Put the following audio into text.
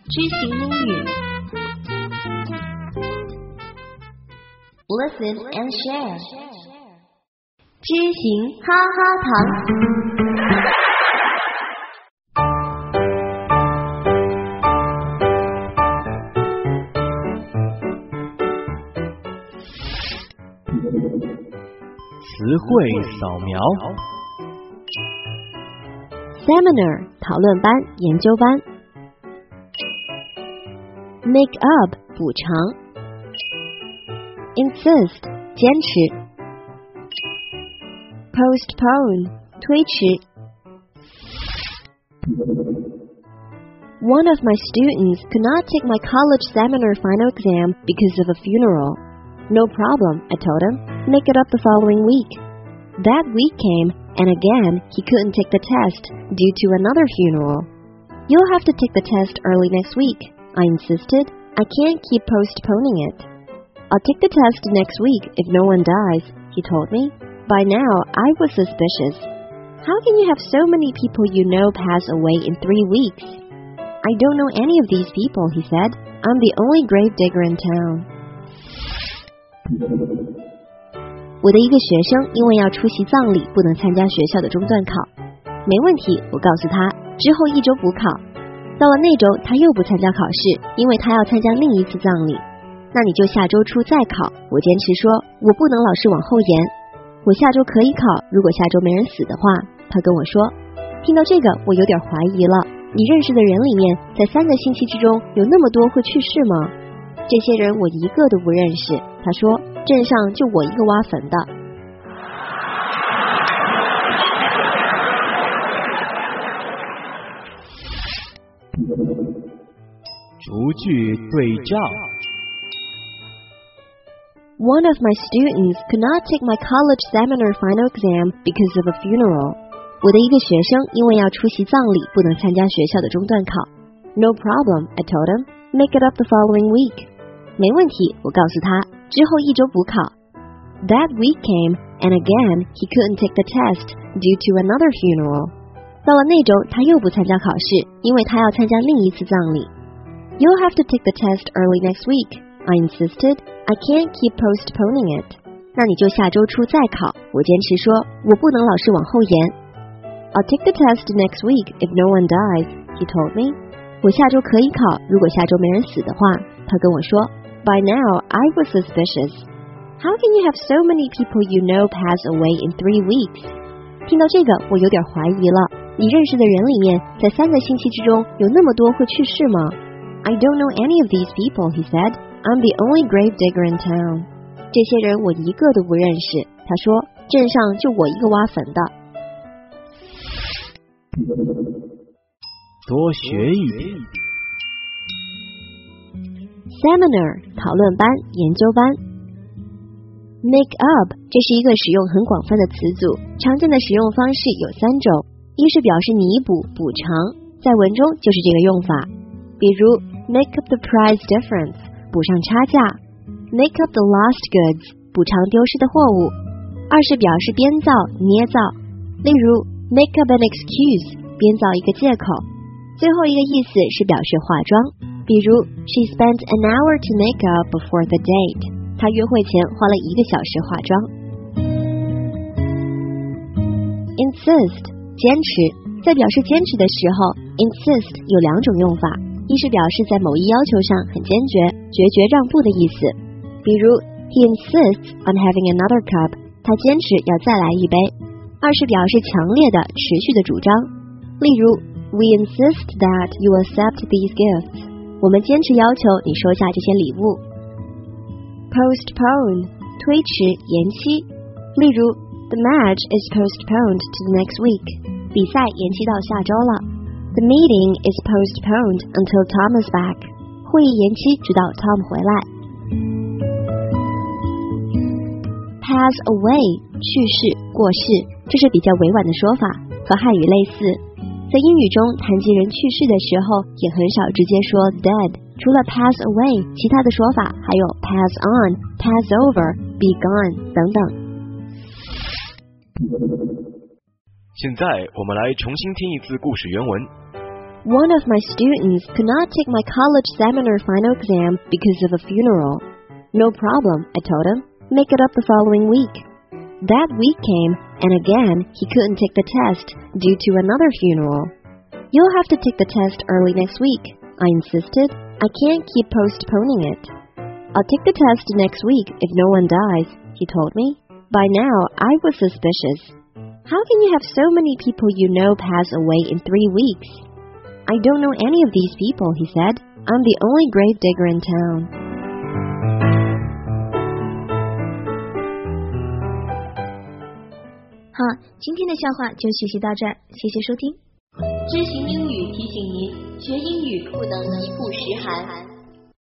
知行英语 Listen and share 知行哈哈堂词汇扫描 Seminar 讨论班研究班 Make up 补偿 Insist 坚持 Postpone 推迟 One of my students could not take my college seminar final exam because of a funeral. No problem, I told him. Make it up the following week. That week came, and again, he couldn't take the test due to another funeral. You'll have to take the test early next week, I insisted. I can't keep postponing it. I'll take the test next week if no one dies, he told me. By now, I was suspicious. How can you have so many people you know pass away in 3 weeks? I don't know any of these people, he said. I'm the only grave digger in town. 我的一个学生因为要出席葬礼，不能参加学校的中段考。没问题，我告诉他，之后1周补考。到了那周，他又不参加考试，因为他要参加另一次葬礼。那你就下周初再考。我坚持说，我不能老是往后延。我下周可以考，如果下周没人死的话。他跟我说，听到这个，我有点怀疑了。你认识的人里面，在3个星期之中，有那么多会去世吗？这些人我一个都不认识。他说，镇上就我一个挖坟的。 逐句对照 One of my students could not take my college seminar final exam because of a funeral. 我的一个学生因为要出席葬礼，不能参加学校的中段考。No problem, I told him. Make it up the following week. 没问题，我告诉他，之后1周补考。That week came, and again, he couldn't take the test due to another funeral. 到了那周，他又不参加考试，因为他要参加另一次葬礼。You'll have to take the test early next week, I insisted. I can't keep postponing it. 那你就下周初再考。我坚持说，我不能老是往后延。I'll take the test next week if no one dies, he told me. 我下周可以考，如果下周没人死的话。他跟我说。By now, I was suspicious. How can you have so many people you know pass away in 3 weeks? 听到这个，我有点怀疑了。你认识的人里面，在3个星期之中，有那么多会去世吗？ I don't know any of these people, he said. I'm the only grave digger in town. 这些人我一个都不认识。他说，镇上就我一个挖坟的。 多学一点。 Seminar 讨论班研究班 Make up 这是一个使用很广泛的词组，常见的使用方式有3种。一是表示弥补补偿，在文中就是这个用法，比如 make up the price difference 补上差价， make up the lost goods 补偿丢失的货物。二是表示编造捏造，例如 make up an excuse 编造一个借口。最后一个意思是表示化妆，比如 she spent an hour to make up before the date 她约会前花了1个小时化妆。 Insist 坚持，在表示坚持的时候 insist 有2种用法，一是表示在某一要求上很坚决，决绝让步的意思，比如 he insists on having another cup 他坚持要再来一杯。二是表示强烈的持续的主张，例如 we insist that you accept these gifts 我们坚持要求你收下这些礼物。 Postpone 推迟延期，例如 the match is postponed to the next week 比赛延期到下周了。 The meeting is postponed until Tom is back 会议延期直到 Tom 回来。 Pass away 去世过世，这是比较委婉的说法，和汉语类似。在英语中，谈及人去世的时候，也很少直接说 dead。除了 pass away， 其他的说法还有 pass on, pass over, be gone 等等。 现在我们来重新听一次故事原文。 One of my students could not take my college seminar final exam because of a funeral. No problem, I told him. Make it up the following week. That week came, and again, he couldn't take the test due to another funeral. You'll have to take the test early next week, I insisted. I can't keep postponing it. I'll take the test next week if no one dies, he told me. By now, I was suspicious. How can you have so many people you know pass away in 3 weeks? I don't know any of these people, he said. I'm the only grave digger in town. 好，今天的笑话就学习到这儿，谢谢收听。 知行英语提醒您，学英语不能一步十韩。